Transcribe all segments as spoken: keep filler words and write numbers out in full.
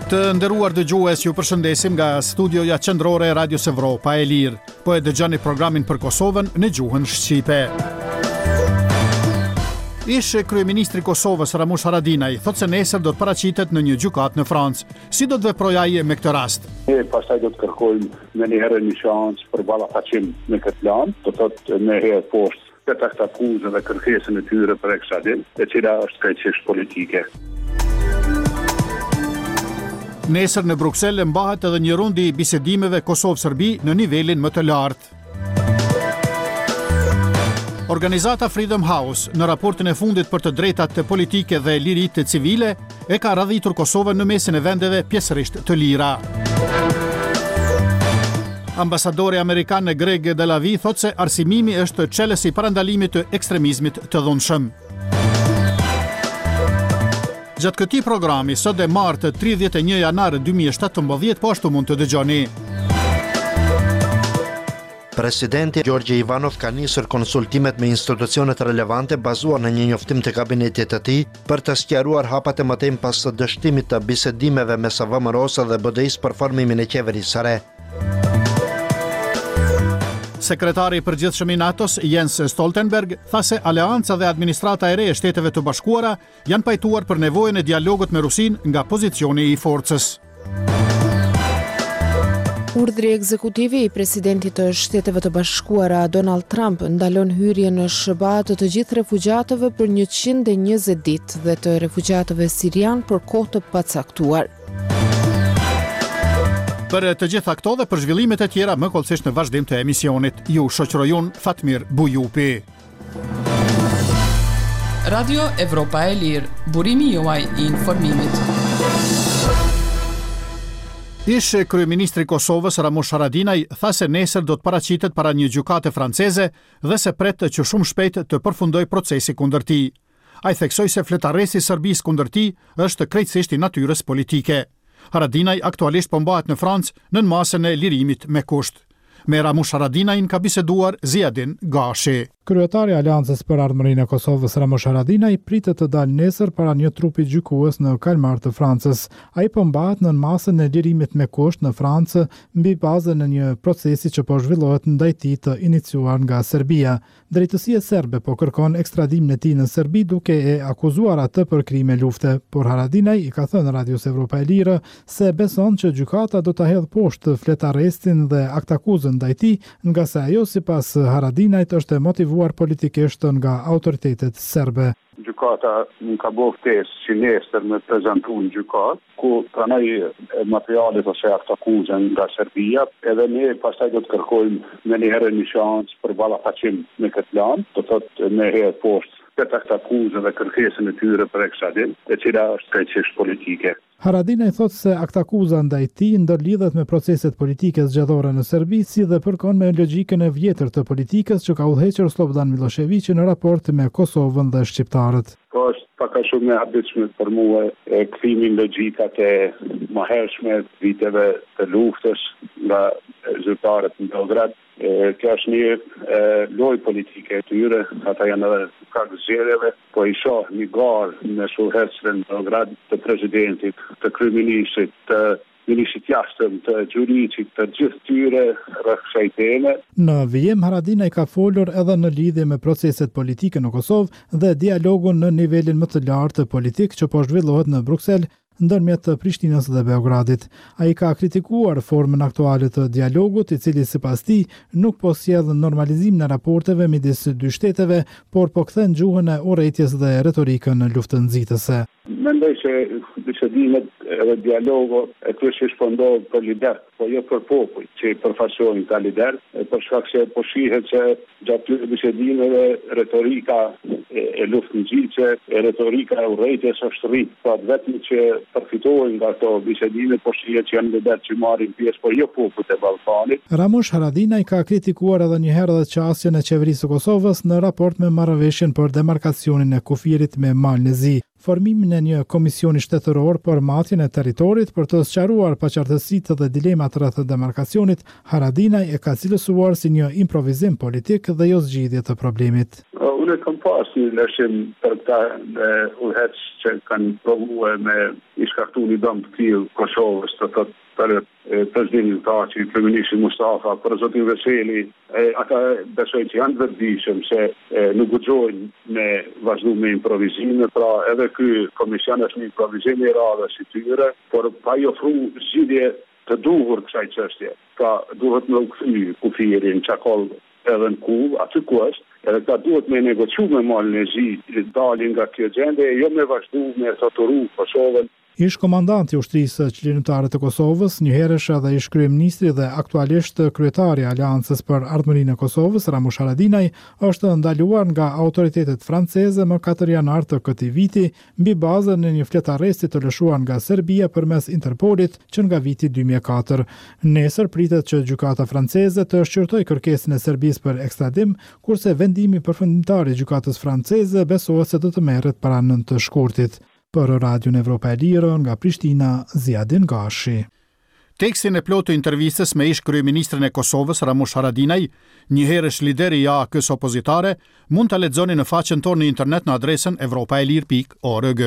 Të nderuar dëgjues, ju përshëndesim nga studioja qendrore e Radios Evropa e Lirë. Po e dëgjoni programin për Kosovën në gjuhën shqipe. Ish kryeministri i Kosovës Ramush Haradinaj thotë se nesër do të paraqitet në një gjykatë në Francë. Si do të veprojë ai me këtë rast? Ne pastaj do të kërkojmë në një herë një shansë për ballafaqim me këtë plan, do thotë në herë poshtë këtë akuzën dhe kërkesën e tyre për ekstradim, e cila është krejtësisht politike. Nesër në Bruksel mbahet edhe një rund i bisedimeve Kosovë-Serbi në nivelin më të lartë. Organizata Freedom House në raportin e fundit për të drejtat politike dhe liritë civile e ka radhitur Kosovën në mesin e vendeve pjesërisht të lira. Ambasadori amerikan Greg Delavi thotë se arsimimi është çelësi i parandalimit të ekstremizmit të dhunshëm. Gjatë këtij programi, sot e martë tridhjetë e një janar dy mijë e shtatëmbëdhjetë, po ashtu mund të dëgjoni. Presidenti Gjorgje Ivanov ka nisur konsultimet me institucionet relevante bazuar në një njoftim të kabinetit të tij për të sqaruar hapat e mëtejmë pas të dështimit të bisedimeve mes V M R-s dhe B D I-s për formimin e qeverisë së re. Sekretari i përgjithshëm i NATO-s Jens Stoltenberg tha se aleanca dhe administrata e re e Shteteve të Bashkuara janë pajtuar për nevojën e dialogut me Rusinë nga pozicioni i forcës. Urdhri ekzekutivi i presidentit të Shteteve të Bashkuara Donald Trump ndalon hyrjen në S B A të të gjithë refugjatëve për njëqind e njëzet ditë dhe të refugjatëve sirian për kohë të pacaktuar. Për të gjitha këto dhe për zhvillimet e tjera më kollësisht në vazhdim të emisionit, ju shoqërojun Fatmir Bujupi. Radio Evropa e Lirë, burimi juaj i informimit. Ish kryeministri i Kosovës Ramush Haradinaj tha se nesër do të paraqitet para një gjykate franceze dhe se pret që shumë shpejt të përfundojë procesi kundër tij. Ai theksoi se fletaresi i Serbisë kundër tij është krejtësisht i natyrës politike. Haradinaj aktualisht po mbahet në Francë në masën e lirimit me kusht. Me Ramush Haradinajin ka biseduar Ziadin Gashi. Kryetari i Aleancës për Ardhmërinë e Kosovës Ramush Haradinaj pritet të dalë nesër para një trupi gjykues në kalmar të Francës. Ai po mbahet në masën e lirimit me kusht në Francë mbi bazën e një procesi që po zhvillohet ndaj tij të iniciuar nga Serbia. Drejtësia serbe po kërkon ekstradimin e tij në Serbi duke e akuzuar atë për krime lufte, por Haradinaj i ka thënë Radios Evropa e Lirë se beson që gjykata do ta hedhë poshtë fletarrestin dhe aktakuzën ndaj tij, nga se ajo sipas Haradinajt është e motivuar politikisht nga autoritetet serbe. Gjykata nuk ka bërë ftesë që nesër me prezantu në gjykatë, ku pranoj materialet ose aktakuzën nga Serbia, edhe ne pastaj do të kërkojmë në një herë një shansë për ballafaqim me këtë plan, do thotë në herë poshtë këtë aktakuzën dhe kërkesën e tyre për ekstradim, e cila është krejtësisht politike. Haradinaj thotë se aktakuza ndaj tij ndërlidhet me proceset politike zgjedhore në Serbi, si dhe përkon me logjikën e vjetër të politikës që ka udhëhequr Slobodan Miloševići në raport me Kosovën dhe shqiptarët. Po është pak a shumë e habitshme për mua e kthimi në logjikat e mëhershme viteve të luftës nga zyrtarët në Beograd. E, kjo është një lojë politike e tyre, ata janë edhe kak zgjedhjeve, po i shoh një garë në shohësën në Beograd të presidentit, të kryeministrit, të ministrit jashtëm, të gjuricit, të gjithë tyre rreth kësaj teme. Në vijim Haradinaj ka folur edhe në lidhje me proceset politike në Kosovë dhe dialogun në nivelin më të lartë politik që po zhvillohet në Bruksel ndërmjet Prishtinës dhe Beogradit. Ai ka kritikuar formën aktuale të dialogut, i cili sipas tij nuk po sjell normalizim në raporteve midis dy shteteve, por po kthen gjuhën e urrëties dhe retorikën luftënxitëse. Mendoj se bisedimet edhe dialogu e kryesisht po ndodh për lider, po jo për popull, që përfaqësojnë ka lider, për shkak se po shihet se gjatë këtyre bisedimeve retorika e, e luftënxitëse, e retorika e urrëties është rrit, pa vetëm që përfitojnë nga ato bisedime, po shihet që janë lider që marrin pjesë, po jo popullit e Ballkanit. Ramush Haradinaj ka kritikuar edhe një herë edhe qasjen e qeverisë së Kosovës në raport me marrëveshjen për demarkacionin e kufirit me Malnezi. Formimin e një komisioni shtetëror për matjen e territorit për të sqaruar paqartësitë dhe dilemat rreth demarkacionit, Haradinaj e ka cilësuar si një improvizim politik dhe jo zgjidhje të problemit. unë kam pas një lëshim për ta udhëhec që kanë provuar me i shkaktu një dëm të tillë Kosovës, të thotë për presidentin Taçi, kryeministin Mustafa, për zotin Veseli, ata besoj që janë vetëdijshëm se nuk guxojnë me vazhdu me improvizime, pra edhe ky komision është një improvizim i radhës i tyre, por pa i ofru zgjidhje të duhur kësaj çështje. Pra duhet me u kthy kufirin çakoll edhe në ku, aty ku është, edhe ta duhet me negociu me malin e zi, dalin nga kjo gjende, jo me vazhdu me torturu Kosovën. Ish komandanti i ushtrisë qlirimtare të Kosovës, njëherësh edhe ish kryeministri dhe aktualisht kryetari i Aleancës për Ardhmërinë e Kosovës, Ramush Haradinaj, është ndaluar nga autoritetet franceze më katër janar të këtij viti mbi bazën e një fletarresti të lëshuar nga Serbia përmes Interpolit që nga viti dy mijë e katër. Nesër pritet që gjykata franceze të shqyrtojë kërkesën e Serbisë për ekstradim, kurse vendimi përfundimtar i gjykatës franceze besohet se do të merret para nëntë të shkurtit. Për Radion Evropa e Lirë nga Prishtina, Ziadin Gashi. Tekstin e plotë të intervistës me ish kryeministrin e Kosovës, Ramush Haradinaj, njëherësh lideri i A A K-s opozitare, mund ta lexoni në faqen tonë në internet në adresën evropaelir pikë org.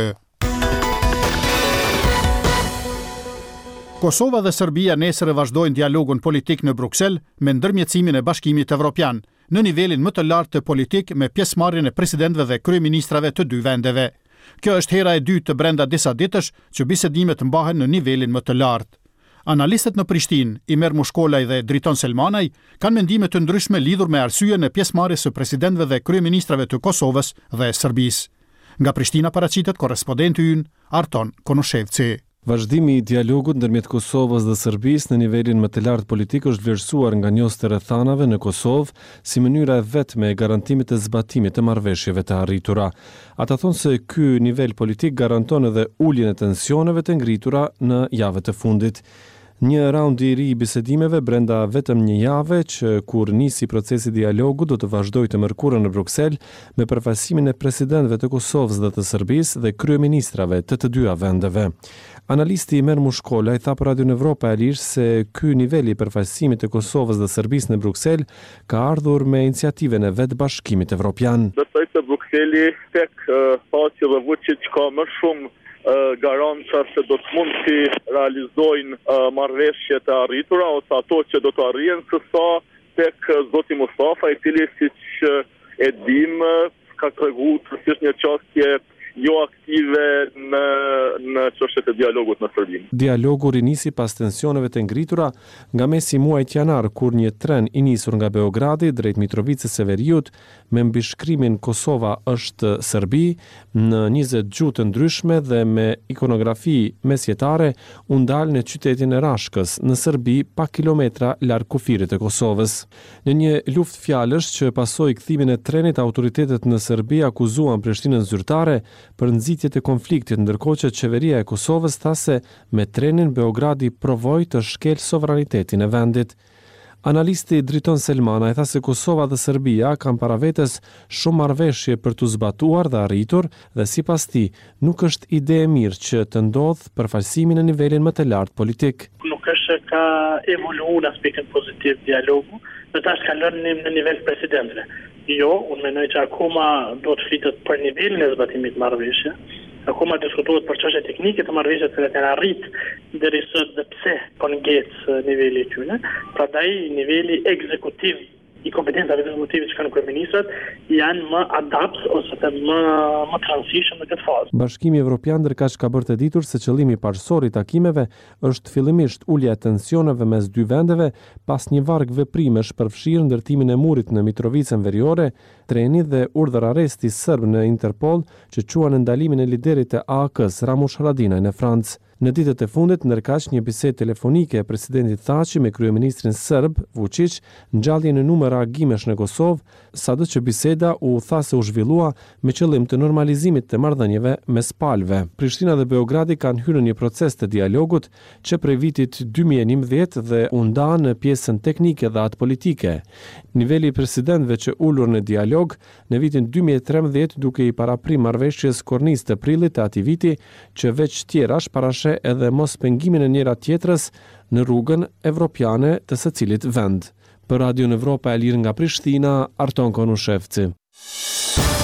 Kosova dhe Serbia nesër vazhdojnë dialogun politik në Bruksel me ndërmjetësimin e Bashkimit Evropian, në nivelin më të lartë të politik me pjesëmarrjen e presidentëve dhe kryeministrave të dy vendeve. Kjo është hera e dytë të brenda disa ditësh që bisedimet mbahen në nivelin më të lartë. Analistët në Prishtinë, Imer Mushkolaj dhe Driton Selmanaj, kanë mendime të ndryshme lidhur me arsyeën e pjesëmarrjes së presidentëve dhe kryeministrave të Kosovës dhe Serbisë. Nga Prishtina paraqitet korrespondenti ynë Arton Konoshevci. Vazhdimi i dialogut ndërmjet Kosovës dhe Serbisë në nivelin më të lartë politik është vlerësuar nga njohës të rrethanave në Kosovë si mënyra e vetme e garantimit të zbatimit të marrëveshjeve të arritura. Ata thonë se ky nivel politik garanton edhe uljen e tensioneve të ngritura në javët e fundit. Një raund i ri i bisedimeve brenda vetëm një jave që kur nisi procesi dialogu do të vazhdojë të mërkurën në Bruksel me përfaqësimin e presidentëve të Kosovës dhe të Serbisë dhe kryeministrave të të dyja vendeve. Analisti Imer Mushkolaj tha për Radion Evropa e Lirë se ky nivel i përfaqësimit të Kosovës dhe Serbisë në Bruksel ka ardhur me iniciativën e vetë Bashkimit Evropian. Besoj se Brukseli tek Taçi dhe Vučić ka më shumë garanta se do të mund të realizojnë uh, marrëveshjet e arritura ose ato që do të arrihen, sësa tek zoti Mustafa, i cili siç e dim ka treguar se është një çështje jo aktive në në çështjet e dialogut në Serbi. Dialogu rinisi pas tensioneve të ngritura nga mesi muajit janar, kur një tren i nisur nga Beogradi drejt Mitrovicës së Veriut me mbishkrimin Kosova është Serbi në njëzet gjuhë të ndryshme dhe me ikonografi mesjetare u ndal në qytetin e Rashkës në Serbi pa kilometra larg kufirit të Kosovës. Në një luftë fjalësh që pasoi kthimin e trenit, autoritetet në Serbi akuzuan Prishtinën zyrtare për nxitjet e konfliktit, ndërkohë që qeveria e Kosovës tha se me trenin Beogradi provoi të shkel sovranitetin e vendit. Analisti Driton Selmanaj tha se Kosova dhe Serbia kanë para vetes shumë marrëveshje për të zbatuar dhe arritur dhe sipas tij nuk është ide e mirë që të ndodh përfaqësimi në nivelin më të lartë politik. Nuk është ka evoluar në aspektin pozitiv dialogu, në tash ka lënë në nivel presidentëve. Jo, unë mendoj që akoma do të flitet për nivelin e zbatimit marrëveshje. Akoma diskutohet për çështje teknike të marrëveshjeve që kanë arrit deri sot dhe pse po ngec niveli i tyre. Prandaj niveli ekzekutiv i kompetencave ekzekutive që kanë kryeministrat janë më adapt ose të më më transition në këtë fazë. Bashkimi Evropian ndërkaq ka bërë të ditur se qëllimi parsor i takimeve është fillimisht ulja e tensioneve mes dy vendeve pas një varg veprimesh përfshirë ndërtimin e murit në Mitrovicën Veriore, treni dhe urdhër arresti serb në Interpol që quan ndalimin e liderit të A A K-s Ramush Haradinaj në Francë. Në ditët e fundit ndërkaq një bisedë telefonike e presidentit Taçi me kryeministrin serb Vučić ngjallje në numër reagimesh në Kosovë, sado që biseda u tha se u zhvillua me qëllim të normalizimit të marrëdhënieve mes palëve. Prishtina dhe Beogradi kanë hyrë në një proces të dialogut që prej vitit dy mijë e njëmbëdhjetë dhe u nda në pjesën teknike dhe atë politike. Niveli i presidentëve që ulur në dialog në vitin dy mijë e trembëdhjetë duke i paraprim marrëveshjes kornis të prillit të atij viti që veç tjerash parashe edhe mos pengimin e njëra tjetrës në rrugën evropiane të secilit vend. Për Radion Evropa e Lirë nga Prishtina, Arton Konushevci.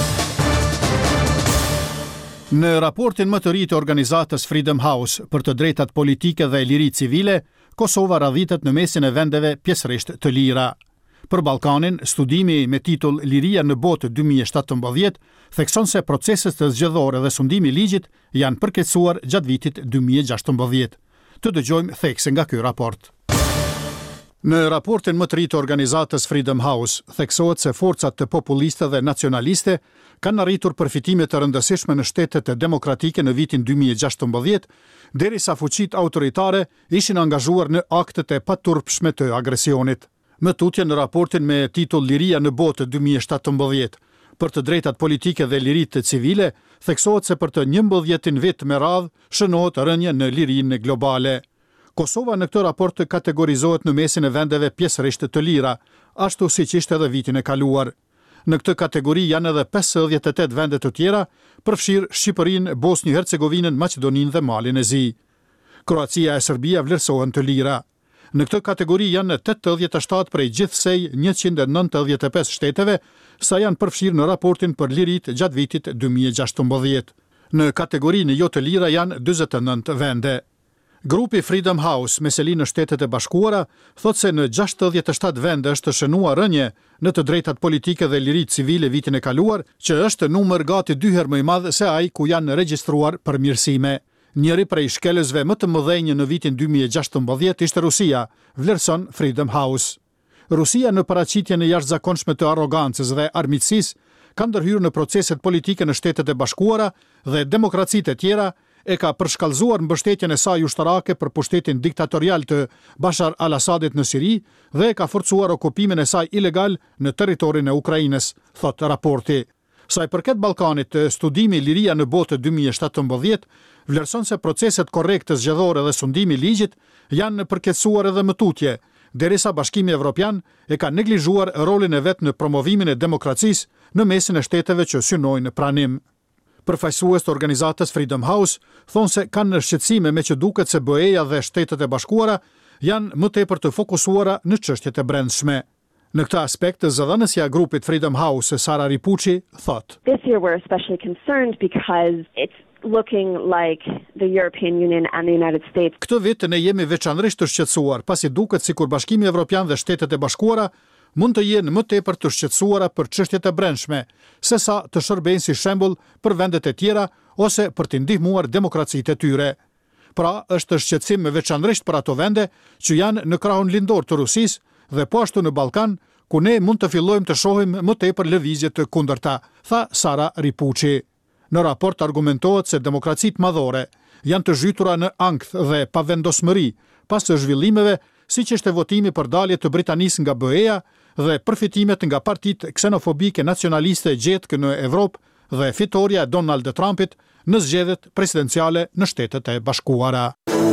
Në raportin më të ri të organizatës Freedom House për të drejtat politike dhe liri civile, Kosova radhitet në mesin e vendeve pjesërisht të lira. Për Ballkanin, studimi me titull Liria në botë dy mijë e shtatëmbëdhjetë thekson se proceset të zgjedhore dhe sundimi i ligjit janë përkecuar gjatë vitit dy mijë e gjashtëmbëdhjetë. Të dëgjojmë thekse nga ky raport. Në raportin më të ri të organizatës Freedom House, theksohet se forcat të populiste dhe nacionaliste kanë arritur përfitime të rëndësishme në shtetet e demokratike në vitin dy mijë e gjashtëmbëdhjetë, derisa fuqitë autoritare ishin angazhuar në aktet e paturpshme të agresionit. Më tutje në raportin me titull Liria në botë dy mijë e shtatëmbëdhjetë, për të drejtat politike dhe liritë civile, theksohet se për të njëmbëdhjetin vit me radhë shënohet rënje në lirinë globale. Kosova në këtë raport kategorizohet në mesin e vendeve pjesërisht të lira, ashtu siç ishte edhe vitin e kaluar. Në këtë kategori janë edhe pesëdhjetë e tetë vende të tjera, përfshirë Shqipërinë, Bosnjë-Hercegovinën, Maqedoninë dhe Malin e Zi. Kroacia e Serbia vlerësohen të lira. Në këtë kategori janë tetëdhjetë e shtatë prej gjithsej njëqind e nëntëdhjetë e pesë shteteve, sa janë përfshirë në raportin për lirit gjatë vitit dy mijë e gjashtëmbëdhjetë. Në kategorinë jo të lira janë dyzet e nëntë vende. Grupi Freedom House me seli në Shtetet e Bashkuara thot se në gjashtëdhjetë e shtatë vende është shënuar rënje në të drejtat politike dhe liritë civile vitin e kaluar, që është numër gati dy herë më i madh se ai ku janë regjistruar përmirësime. Njëri prej shkelësve më të mëdhenj në vitin dy mijë e gjashtëmbëdhjetë ishte Rusia, vlerëson Freedom House. Rusia në paraqitjen e jashtëzakonshme të arrogancës dhe armiqësisë ka ndërhyrë në proceset politike në Shtetet e Bashkuara dhe demokracitë e tjera e ka përshkallëzuar mbështetjen e saj ushtarake për pushtetin diktatorial të Bashar al-Assadit në Siri dhe e ka forcuar okupimin e saj ilegal në territorin e Ukrainës, thot raporti. Sa i përket Ballkanit, studimi Liria në botë dy mijë e shtatëmbëdhjetë vlerëson se proceset korrekte zgjedhore dhe sundimi i ligjit janë përkecuar edhe më tutje, derisa Bashkimi Evropian e ka neglizhuar rolin e vet në promovimin e demokracisë në mesin e shteteve që synojnë pranim. Përfaqësues të organizatës Freedom House thonë se kanë në shqetësime me që duket se B E-ja dhe Shtetet e Bashkuara janë më tepër të fokusuara në çështjet e brendshme. Në këtë aspekt, zëdhënësja e grupit Freedom House, Sara Ripucci, thot: This year we're especially concerned because it's looking like the European Union and the United States. Këtë vit ne jemi veçanërisht të shqetësuar, pasi duket sikur Bashkimi Evropian dhe Shtetet e Bashkuara mund të jenë më tepër të shqetësuara për çështjet e brendshme, sesa të shërbejnë si shembull për vendet e tjera ose për të ndihmuar demokracitë e tyre. Pra, është shqetësim veçanërisht për ato vende që janë në krahun lindor të Rusisë dhe po ashtu në Ballkan, ku ne mund të fillojmë të shohim më tepër lëvizje të kundërta, tha Sara Ripucci. Në raport argumentohet se demokracitë madhore janë të zhytura në ankth dhe pavendosmëri pas së zhvillimeve, siç ishte votimi për dalje të Britanisë nga B E-ja dhe përfitimet nga partitë ksenofobike nacionaliste gjetë në Evropë dhe fitoria e Donald Trumpit në zgjedhjet presidenciale në Shtetet e Bashkuara.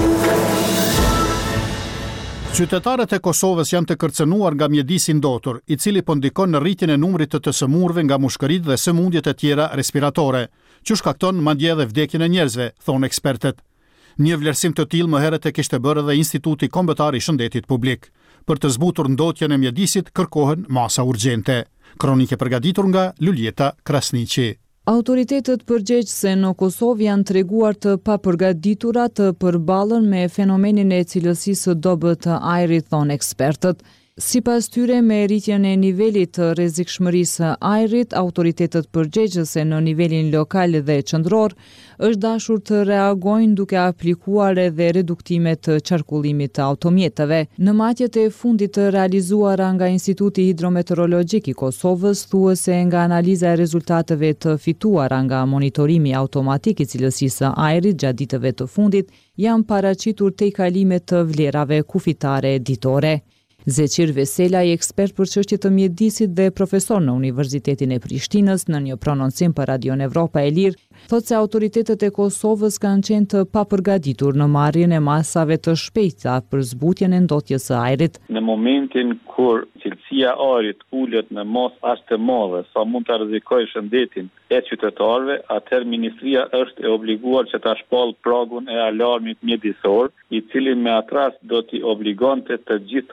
Qytetarët e Kosovës janë të kërcënuar nga mjedisi ndotur, i cili po ndikon në rritjen e numrit të të sëmurëve nga mushkëritë dhe sëmundjet e tjera respiratore, që shkakton madje edhe vdekjen e njerëzve, thonë ekspertët. Një vlerësim të tillë më herët e kishte bërë edhe Instituti Kombëtar i Shëndetit Publik. Për të zbutur ndotjen e mjedisit kërkohen masa urgjente. Kronike përgatitur nga Luljeta Krasniqi. Autoritetet përgjegjëse në Kosovë janë treguar të papërgatitura të përballen me fenomenin e cilësisë së dobët të ajrit, thonë ekspertët. Sipas tyre, me rritjen e nivelit të rrezikshmërisë së ajrit, autoritetet përgjegjëse në nivelin lokal dhe qendror është dashur të reagojnë duke aplikuar edhe reduktime të qarkullimit të automjeteve. Në matjet e fundit të realizuara nga Instituti Hidrometeorologjik i Kosovës, thuhet se nga analiza e rezultateve të fituara nga monitorimi automatik i cilësisë së ajrit gjatë ditëve të fundit, janë paraqitur tejkalimet të vlerave kufitare ditore. Zeqir Vesela, i ekspert për çështje të mjedisit dhe profesor në Universitetin e Prishtinës, në një prononcim për Radion Evropa e Lirë, thotë se autoritetet e Kosovës kanë qenë të papërgatitur në marrjen e masave të shpejta për zbutjen e ndotjes së ajrit. Në momentin kur cilësia e ajrit ulet në masë aq të madhe sa mund të rrezikojë shëndetin e qytetarëve, atëherë ministria është e obliguar që ta shpallë pragun e alarmit mjedisor, i cili me atë rast do t'i obligonte të gjitha strukturat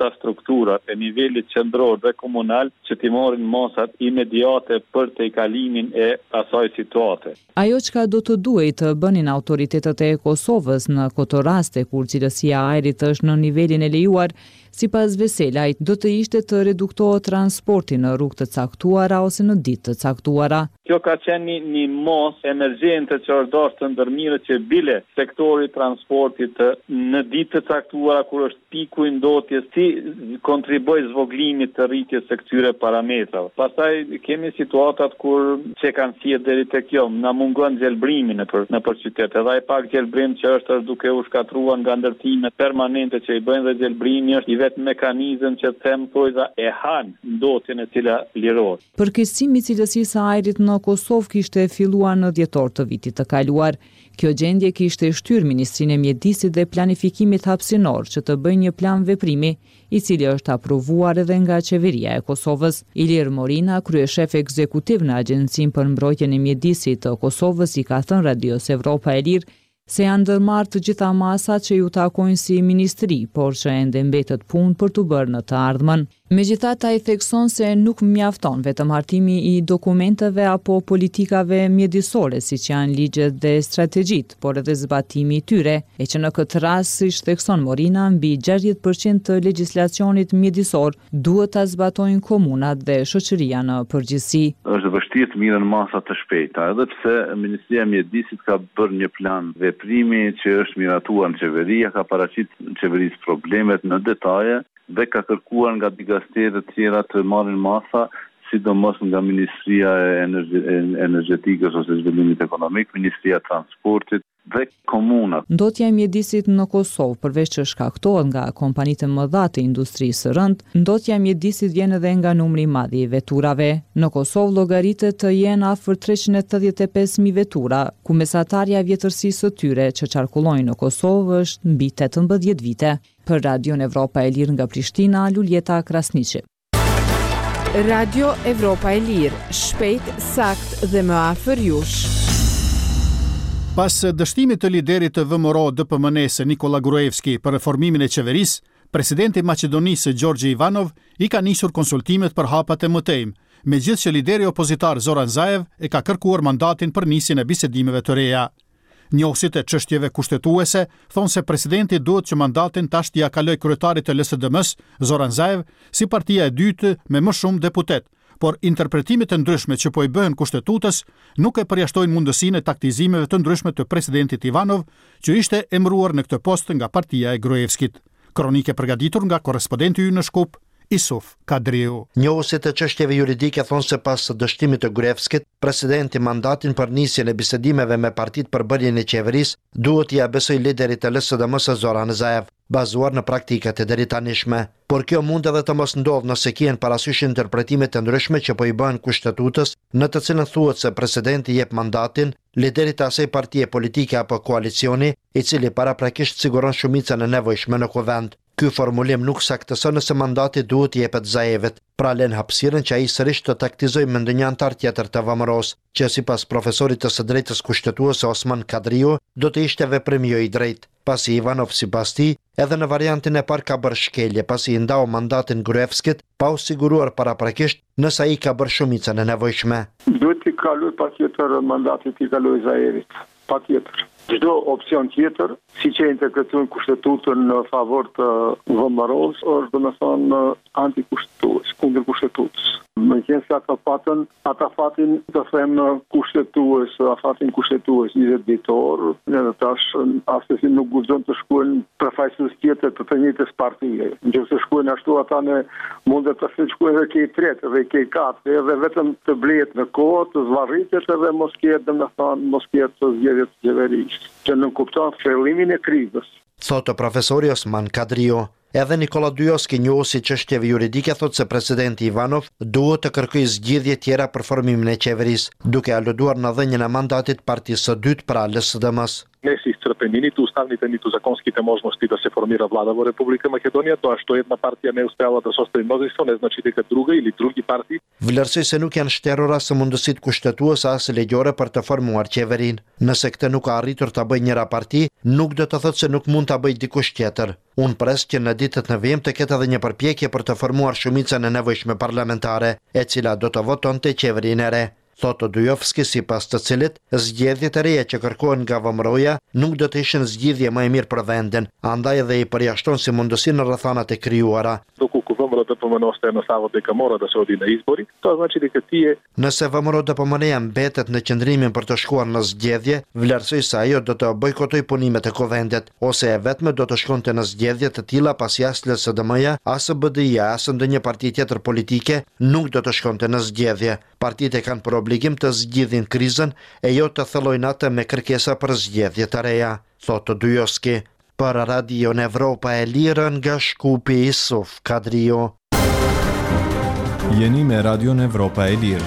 strukturat e nivelit qendror dhe komunal që t'i marrin masat imediate për të kalimin e asaj situate. Ajo çka do të duhej të bënin autoritetet e Kosovës në këto raste kur cilësia e ajrit është në nivelin e lejuar, sipas Veselaj, do të ishte të reduktohet transporti në rrugë të caktuara ose në ditë të caktuara. Kjo ka qenë një, një mos emergjente që është dashur të ndërmirë që bile sektori transportit në ditë të caktuara kur është piku i ndotjes si kontriboj zvoglimit të rritjes së këtyre parametrave. Pastaj kemi situatat kur që kanë thirrë deri tek kjo, na mungon gjelbrimi në për, në për qytet. Edhe ai pak gjelbrim që është, është duke u shkatruar nga ndërtimet permanente që i bëjnë dhe gjelbrimi është i vetë mekanizëm që them thojza e han ndotjen e cila lirohet. Përkeqësimi i cilësisë së ajrit në Kosovë kishte filluar në dhjetor të vitit të kaluar. Kjo gjendje kishte shtyrë Ministrinë e Mjedisit dhe Planifikimit Hapësinor që të bëjë një plan veprimi, i cili është aprovuar edhe nga qeveria e Kosovës. Ilir Morina, kryeshef ekzekutiv në Agjencinë për Mbrojtjen e Mjedisit të Kosovës, i ka thënë Radios Evropa e Lirë se janë ndërmarrë të gjitha masat që ju takojnë si ministri, por që ende mbetet punë për të bërë në të ardhmen. Megjithatë, ai thekson se nuk mjafton vetëm hartimi i dokumenteve apo politikave mjedisore, siç janë ligjet dhe strategjitë, por edhe zbatimi i tyre, e që në këtë rast, siç thekson Morina, mbi gjashtëdhjetë përqind të legjislacionit mjedisor duhet ta zbatojnë komunat dhe shoqëria në përgjithësi. Është vështirë të mirën masa të shpejta, edhe pse Ministria e Mjedisit ka bërë një plan veprimi që është miratuar në qeveria, ka paraqitur qeverisë problemet në detaje dhe ka kërkuar nga digasteret të tjera të marrin masa, sidomos nga Ministria e Energjetikës ose Zhvillimit Ekonomik, Ministria e Transportit dhe komunat. Ndotja e mjedisit në Kosovë, përveç që shkaktohet nga kompanitë e mëdha të industrisë së rënd, ndotja e mjedisit vjen edhe nga numri i madh i veturave. Në Kosovë llogaritet të jenë afër treqind e tetëdhjetë e pesë mijë vetura, ku mesatarja e vjetërsisë së tyre që qarkullojnë në Kosovë është mbi tetëmbëdhjetë vite. Për Radion Evropa e Lirë nga Prishtina, Luljeta Krasniqi. Radio Evropa e Lirë, shpejt, sakt dhe më afër jush. Pas dështimit të liderit të V M R O D P M N-s Nikola Gruevski për reformimin e qeverisë, presidenti i Maqedonisë Gjorgji Ivanov i ka nisur konsultimet për hapat e mëtejmë, megjithëse lideri opozitar Zoran Zaev e ka kërkuar mandatin për nisjen e bisedimeve të reja. Njohësit e çështjeve kushtetuese thonë se presidenti duhet që mandatin tash t'ia kaloj kryetarit të L S D M-s, Zoran Zaev, si partia e dytë me më shumë deputet, por interpretimet e ndryshme që po i bëhen kushtetutës nuk e përjashtojnë mundësinë e taktizimeve të ndryshme të presidentit Ivanov, që ishte emëruar në këtë post nga partia e Gruevskit. Kronikë e përgatitur nga korrespondenti ynë në Shkup, Isuf Kadriu. Njohësit e çështjeve juridike thonë se pas dështimit të Gruevskit, presidenti mandatin për nisjen e bisedimeve me partitë për bërjen e qeverisë duhet t'i besoj liderit të L S D M-s Zoran Zaev, bazuar në praktikat e deritanishme. Por kjo mund edhe të mos ndodhë nëse kien parasysh interpretimet e ndryshme që po i bëhen kushtetutës, në të cilën thuhet se presidenti jep mandatin liderit të asaj partie politike apo koalicioni, i cili paraprakisht siguron shumicën e nevojshme në kuvend. Ky formulim nuk saktëson nëse mandati duhet i jepet Zaevit, pra lën hapësirën që ai sërish të taktizojë me ndonjë antar tjetër të V M R O-s, që sipas profesorit të së drejtës kushtetuese Osman Kadriu, do të ishte veprim jo i drejtë. Pasi Ivanov sipas tij, edhe në variantin e parë ka bërë shkelje, pasi i ndau mandatin Gruevskit, pa u siguruar paraprakisht nëse ai ka bërë shumicën e nevojshme. Duhet t'i kaloj patjetër mandatit t'i kaloj Zaevit, patjetër. Çdo opsion tjetër, siç e interpretojnë kushtetutën në favor të V M R O-s, është domethënë antikushtetues, kundër kushtetutës. Më qenë se ata fatën, ata fatin të them kushtetues, ata fatin kushtetues njëzet ditor, në tash asesi nuk guxon të shkojnë përfaqësues tjetër të të njëjtës partie. Nëse shkojnë ashtu ata ne mundet të shkojnë edhe ke tretë dhe ke katër, edhe vetëm të blehet në kohë, të zvarritet edhe mos ketë domethënë mos ketë zgjedhje të qeverisë, që nuk kupton fillimin e krizës. Thotë profesori Osman Kadriu. Edhe Nikola Dujovski, njohësi çështjeve juridike, thotë se presidenti Ivanov duhet të kërkojë zgjidhje tjera për formimin e qeverisë, duke aluduar në dhënien e mandatit partisë së dytë pra L S D M-s. не се изцрпени ниту уставните, ниту законските можности да се формира влада во Република Македонија. Тоа што една партија не успеала да состави мнозинство не значи дека друга или други партии. Vlerësoj se nuk janë shterura së mundësitë kushtetuese as ligjore për të formuar qeverin. Nëse këtë nuk ka arritur ta bëjë njëra parti, nuk do të thotë se nuk mund ta bëjë dikush tjetër. Unë pres që në ditët në vijim të ketë edhe një përpjekje për të formuar shumicën e nevojshme parlamentare, e cila do të votonte qeverinë e re. Thotë Dujovski, sipas të cilit zgjedhjet e reja që kërkohen nga vëmëroja nuk do të ishin zgjidhje më e mirë për vendin, andaj edhe i përjashton si mundësi në rrethanat e krijuara. Dоколку ВМРО ДПМН остае на ставот дека мора да се оди на избори, тоа значи дека тие Nëse VMRO DPMN mbetet në qëndrimin për të shkuar në zgjedhje, vlerësoj se ajo do të bojkotoj punimet e kuvendit, ose e vetme do të shkonte në zgjedhje të tilla pasi as L S D M-ja, as B D I-ja, as ndonjë parti tjetër politike nuk do të shkonte në zgjedhje. Partitë kanë për obligim të zgjidhin krizën e jo të thellojnë atë me kërkesa për zgjedhje të reja, thotë Dujovski. Për Radion Evropa e Lirë nga Shkupi Isuf Kadrio. Jeni me Radion Evropa e Lirë.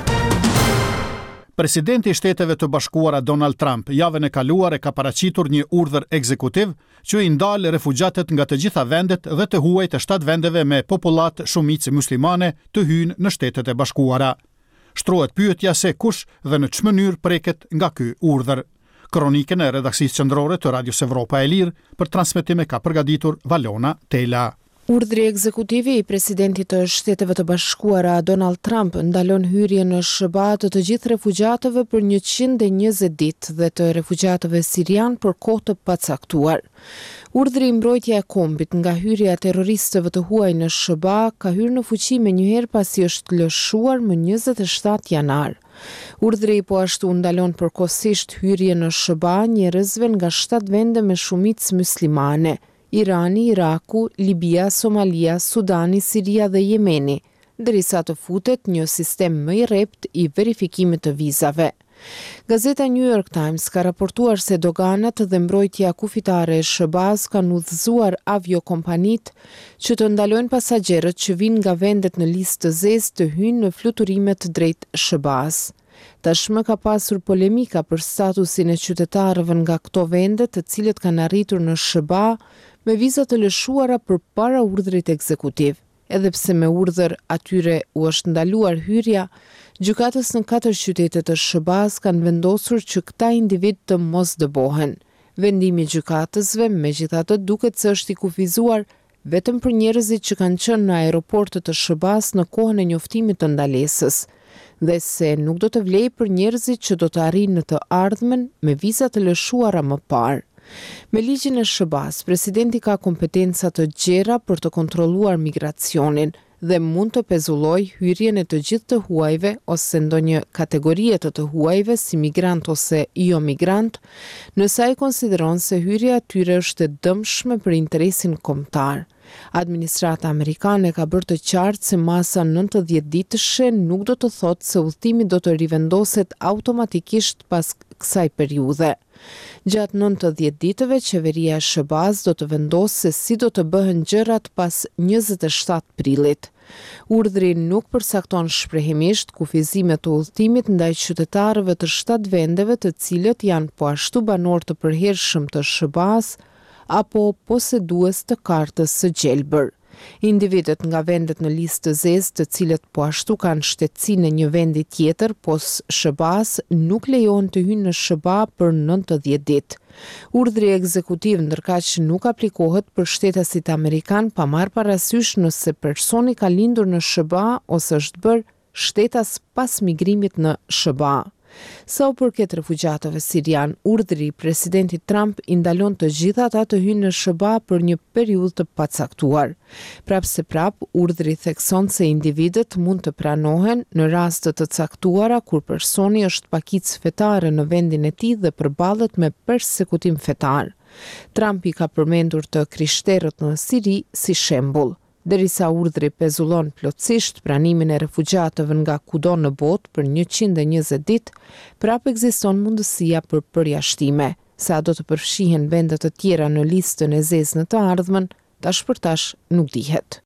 Presidenti i Shteteve të Bashkuara Donald Trump javën e kaluar e ka paraqitur një urdhër ekzekutiv që i ndal refugjatët nga të gjitha vendet dhe të huaj të shtatë vendeve me popullat shumicë muslimane të hyjnë në Shtetet e Bashkuara. Shtrohet pyetja se kush dhe në ç'më mënyrë preket nga ky urdhër. Kronikën e redaksisë qendrore të Radios Evropa e Lirë për transmetim e ka përgatitur Valona Tela. Urdhri ekzekutivi i presidentit të Shteteve të Bashkuara Donald Trump ndalon hyrjen në S B A të të gjithë refugjatëve për njëqind e njëzet ditë dhe të refugjatëve sirian për kohë të pacaktuar. Urdhri i mbrojtja e kombit nga hyrja e terroristëve të huaj në S B A ka hyrë në fuqi me njëherë pasi është lëshuar më njëzet e shtatë janar. Urdhri po ashtu ndalon përkohësisht hyrjen në S B A njerëzve nga shtatë vende me shumicë muslimane: Irani, Iraku, Libia, Somalia, Sudani, Siria dhe Jemeni, derisa të futet një sistem më i rrept i verifikimit të vizave. Gazeta New York Times ka raportuar se doganat dhe mbrojtja kufitare e S B A-s kanë udhëzuar aviokompanitë që të ndalojnë pasagerët që vinë nga vendet në listë të zezë të hyjnë në fluturimet drejt S B A-s. Tashmë ka pasur polemika për statusin e qytetarëve nga këto vende të cilët kanë arritur në S B A me viza të lëshuara përpara urdhrit ekzekutiv. Edhe pse me urdhër atyre u është ndaluar hyrja, gjykatës në katër qytete të S B A-s kanë vendosur që këta individ të mos dëbohen. Vendimi i gjykatësve megjithatë duket se është i kufizuar vetëm për njerëzit që kanë qenë në aeroportet të S B A-s në kohën e njoftimit të ndalesës, dhe se nuk do të vlejë për njerëzit që do të arrijnë në të ardhmen me viza të lëshuara më parë. Me ligjin e S B A-s, presidenti ka kompetenca të gjera për të kontrolluar migracionin dhe mund të pezullojë hyrjen e të gjithë të huajve ose ndonjë kategorie të të huajve si migrant ose jo migrant, nëse ai konsideron se hyrja e tyre është e dëmshme për interesin kombëtar. Administrata amerikane ka bërë të qartë se masa nëntëdhjetë ditëshe nuk do të thotë se udhëtimi do të rivendoset automatikisht pas kësaj periudhe. Gjatë nëntëdhjetë ditëve, qeveria e S B A-s do të vendosë se si do të bëhen gjërat pas njëzet e shtatë prillit. Urdhri nuk përcakton shprehimisht kufizimet të udhëtimit ndaj qytetarëve të shtatë vendeve të cilët janë po ashtu banor të përhershëm të S B A-s apo posedues të kartës së gjelbër. Individët nga vendet në listë të zezë të cilët po ashtu kanë shtetësinë e një vendi tjetër pos S B A-s nuk lejohen të hyjnë në S B A për nëntëdhjetë ditë. Urdhri ekzekutiv ndërkaq nuk aplikohet për shtetasit amerikan pa marrë parasysh nëse personi ka lindur në S B A ose është bërë shtetas pas migrimit në S B A. Sa u përket refugjatëve sirian, urdhri i presidentit Trump i ndalon të gjithë ata të hyjnë në S B A për një periudhë të pacaktuar. Prapë se prap, urdhri thekson se individët mund të pranohen në raste të caktuara kur personi është pakicë fetare në vendin e tij dhe përballet me përsekutim fetar. Trump i ka përmendur të krishterët në Siri si shembull. Derisa urdhri pezullon plotësisht pranimin e refugjatëve nga kudo në botë për njëqind e njëzet ditë, prapë ekziston mundësia për përjashtime. Sa do të përfshihen vende të tjera në listën e zezë në të ardhmen, tash për tash nuk dihet.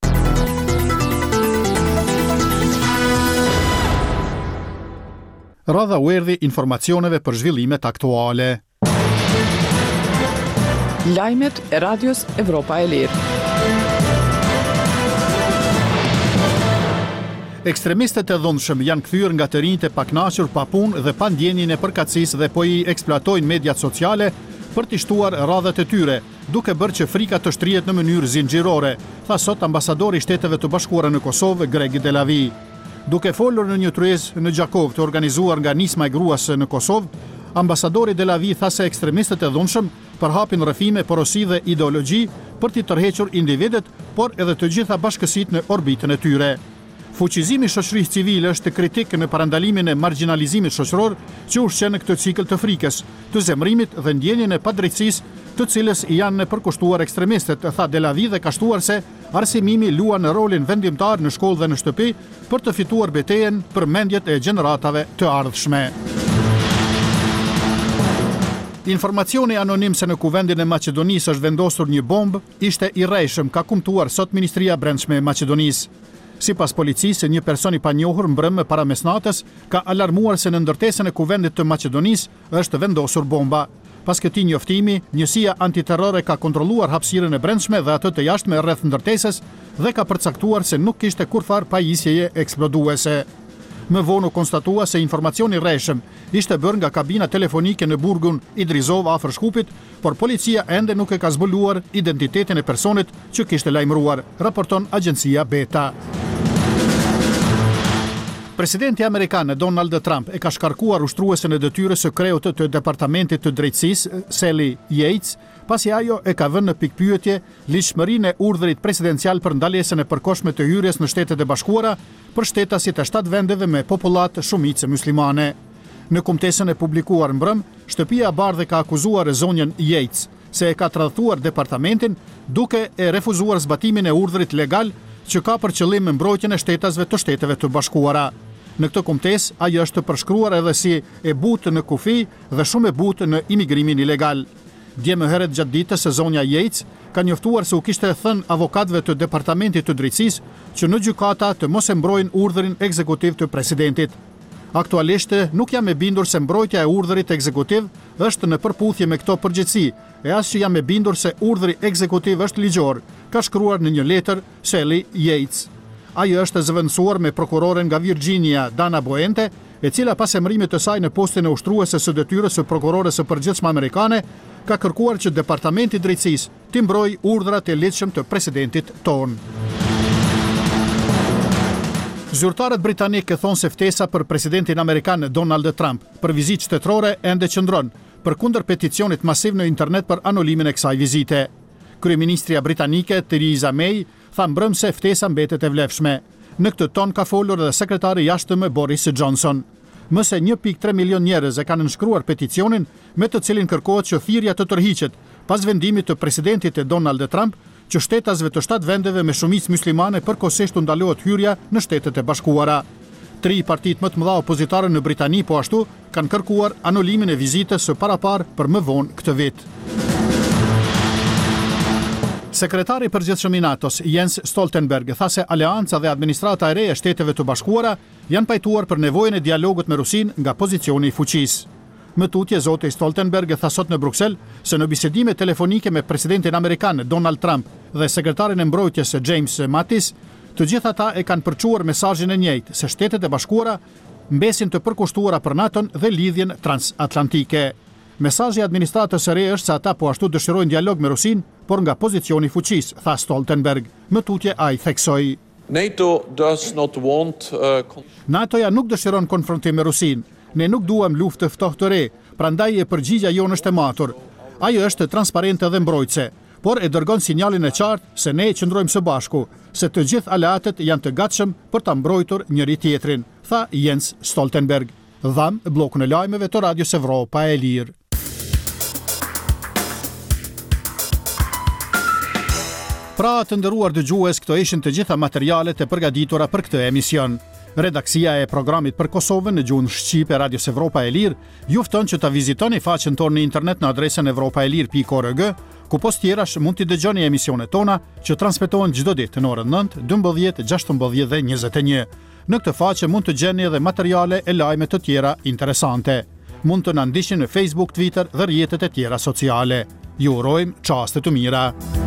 Radha u erdhi informacioneve për zhvillimet aktuale. Lajmet e Radios Evropa e Lirë. Ekstremistët e dhunshëm janë kthyer nga të rinjtë e paknaqur pa punë dhe pa ndjenjën e përkatësisë dhe po i eksploatojnë mediat sociale për të shtuar radhat e tyre, duke bërë që frika të shtrihet në mënyrë zinxhirore, tha sot ambasadori i Shteteve të Bashkuara në Kosovë, Greg Delavi. Duke folur në një tryezë në Gjakov të organizuar nga Nisma e Gruas në Kosovë, ambasadori Delavi tha se ekstremistët e dhunshëm përhapin rrëfime, porosi dhe ideologji për të tërhequr individet, por edhe të gjitha bashkësitë në orbitën e tyre. Fuqizimi i shoqërisë civile është kritik në parandalimin e marginalizimit shoqëror që ushqen në këtë cikël të frikës, të zemrimit dhe ndjenjen e padrejtësisë, të cilës janë në përkushtuar ekstremistët, tha Delavi dhe ka shtuar se arsimimi luan rolin vendimtar në shkollë dhe në shtëpi për të fituar betejën për mendjet e gjeneratave të ardhshme. Informacioni anonim se në kuvendin e Maqedonisë është vendosur një bombë ishte i rrejshëm, ka kumtuar sot Ministria e Brendshme e Maqedonisë. Sipas policisë, një person i panjohur mbrëm para mesnatës ka alarmuar se në ndërtesën e kuvendit të Maqedonisë është vendosur bomba. Pas këtij njoftimi, njësia antiterrore ka kontrolluar hapësirën e brendshme dhe atë të jashtme rreth ndërtesës dhe ka përcaktuar se nuk kishte kurfar pajisjeje eksploduese. Më vonë u konstatua se informacioni i rrejshëm ishte bërë nga kabina telefonike në burgun Idrizov afër Shkupit, por policia ende nuk e ka zbuluar identitetin e personit që kishte lajmëruar, raporton agjencia Beta. Presidenti amerikan Donald Trump e ka shkarkuar ushtruesen e detyrës së kreut të Departamentit të Drejtësisë, Sally Yates, pasi ajo e ka vënë në pikpyetje ligjshmërinë e urdhrit presidencial për ndalesën e përkohshme të hyrjes në Shtetet e Bashkuara për shtetasit e shtatë vendeve me popullat shumicë muslimane. Në kumtesën e publikuar mbrëm, Shtëpia e Bardhë ka akuzuar zonjën Yates se e ka tradhtuar departamentin duke e refuzuar zbatimin e urdhrit legal që ka për qëllim mbrojtjen e shtetasve të Shteteve të Bashkuara. Në këtë kumtesë, ajo është përshkruar edhe si e butë në kufi dhe shumë e butë në imigrimin ilegal. Dje më herët gjatë ditës se zonja Yates ka njoftuar se u kishte thënë avokatëve të Departamentit të Drejtësisë që në gjykata të mos e mbrojnë urdhrin ekzekutiv të presidentit. Aktualisht nuk jam e bindur se mbrojtja e urdhrit ekzekutiv është në përputhje me këto përgjegjësi, e as që jam e bindur se urdhri ekzekutiv është ligjor, ka shkruar në një letër Sally Yates. Ajo është zëvendësuar me prokuroren nga Virginia, Dana Boente, e cila pas emërimit të saj në postin e ushtruese së detyrës së prokurores së përgjithshme amerikane, ka kërkuar që Departamenti i Drejtësisë të mbrojë urdhrat e ligjshëm të presidentit ton. Zyrtarët britanikë thonë se ftesa për presidentin amerikan Donald Trump për vizitë shtetërore ende qëndron, përkundër peticionit masiv në internet për anulimin e kësaj vizite. Kryeministria britanike Theresa May tha mbrëm se ftesa mbetet e vlefshme. Në këtë ton ka folur edhe sekretari i jashtëm Boris Johnson. Më se një pikë tre milion njerëz e kanë nënshkruar peticionin me të cilin kërkohet që thirrja të tërhiqet pas vendimit të presidentit e Donald Trump që shtetasve të shtatë vendeve me shumicë muslimane përkohësisht u ndalohet hyrja në Shtetet e Bashkuara. Tri partitë më të mëdha opozitare në Britani po ashtu kanë kërkuar anulimin e vizitës së parapar për më vonë këtë vit. Sekretari i përgjithshëm i NATO-s, Jens Stoltenberg, tha se aleanca dhe administrata e re e Shteteve të Bashkuara janë pajtuar për nevojën e dialogut me Rusin nga pozicioni i fuqisë. Më tutje, zoti Stoltenberg tha sot në Bruksel se në bisedime telefonike me presidentin amerikan Donald Trump dhe sekretarin e mbrojtjes James Mattis, të gjithë ata e kanë përçuar mesazhin e njëjtë se Shtetet e Bashkuara mbesin të përkushtuara për NATO-n dhe lidhjen transatlantike. Mesazhi i administratës së re është se ata po ashtu dëshirojnë dialog me Rusin, por nga pozicioni i fuqisë, tha Stoltenberg. Më tutje ai theksoi. NATO does not want uh... NATO-ja nuk dëshiron konfrontim me Rusin. Ne nuk duam luftë ftohtë të re, prandaj e përgjigjja jonë është e matur. Ajo është transparente dhe mbrojtëse, por e dërgon sinjalin e qartë se ne qëndrojmë së bashku, se të gjithë aleatët janë të gatshëm për ta mbrojtur njëri tjetrin, tha Jens Stoltenberg. Dham bllokun e lajmeve të Radios Evropa e Lirë. Pra të nderuar dëgjues, këto ishin të gjitha materialet e përgatitura për këtë emision. Redaksia e programit për Kosovën në gjuhën shqipe Radios Evropa e Lirë ju fton që ta vizitoni faqen tonë në internet në adresën evropaelir pikë org, ku post tjerash mund t'i dëgjoni emisionet tona që transmetohen çdo ditë në orën nëntë, dymbëdhjetë, gjashtëmbëdhjetë dhe njëzet e një. Në këtë faqe mund të gjeni edhe materiale e lajme të tjera interesante. Mund të na ndiqni në Facebook, Twitter dhe rrjetet e tjera sociale. Ju urojmë çaste të mira.